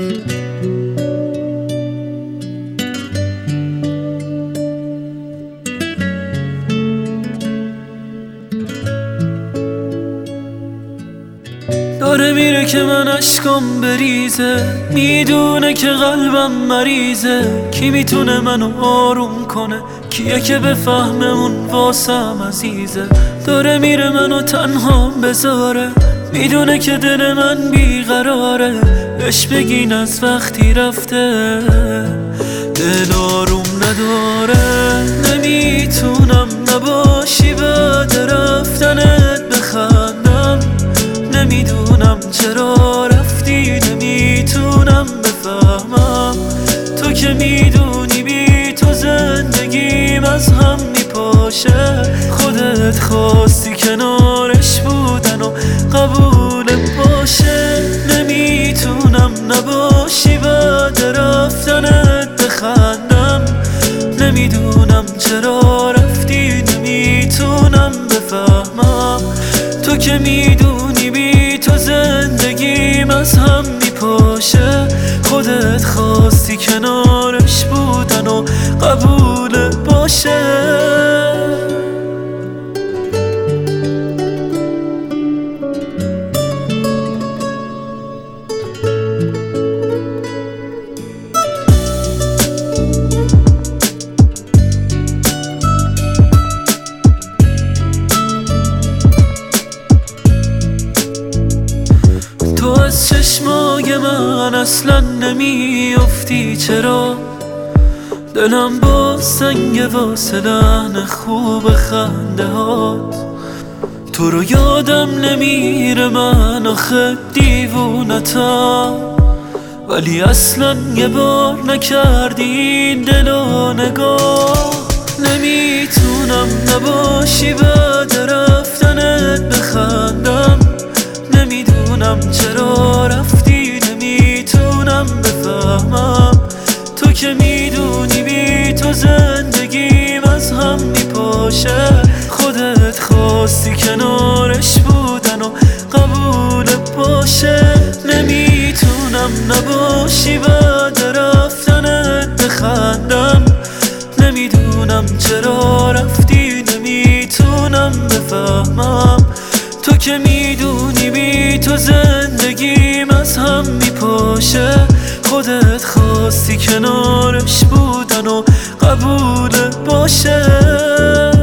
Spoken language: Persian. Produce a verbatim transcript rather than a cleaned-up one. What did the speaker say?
داره میره که من اشکام بریزه، میدونه که قلبم مریضه. کی میتونه منو آروم کنه؟ کیه که بفهمه اون واسم عزیزه؟ داره میره منو تنها بذاره، میدونه که دل من بیقراره. بهش بگین از وقتی رفته دل آروم نداره. نمیتونم نباشی بعد رفتنت بخندم، نمیدونم چرا رفتی، نمیتونم بفهمم. تو که میدونی بی تو زندگیم از هم میپاشه. خودت خواستی کنارش بودن و قبول باشه. نمیتونم نباشی بعد رفتنت بخندم، نمیدونم چرا رفتی، نمیتونم بفهمم. تو که میدونی بی تو زندگیم از هم میپاشه. خودت خواستی کنارش بودن و قبول باشه. تو از چشمای من اصلا نمیافتی، چرا؟ دلم با سنگ واسه لحن خوب خنده هات. تو رو یادم نمیره من آخه دیوونتم، ولی اصلا یه بار نکردی این دلو نگاه. نمیتونم نباشی بعد رفتنت بخندم، نمیدونم چرا رفتی، نمیتونم بفهمم. تو که میدونی بی تو زندگیم از هم میپاشه. خودت خواستی کنارش بودن و قبول باشه. نمیتونم نباشی بعد رفتنت بخندم، نمیدونم چرا رفتی، نمیتونم بفهمم. تو که میدونی بی تو زندگیم از هم میپاشه. خودت خواستی کنارش بودن و قبول باشه.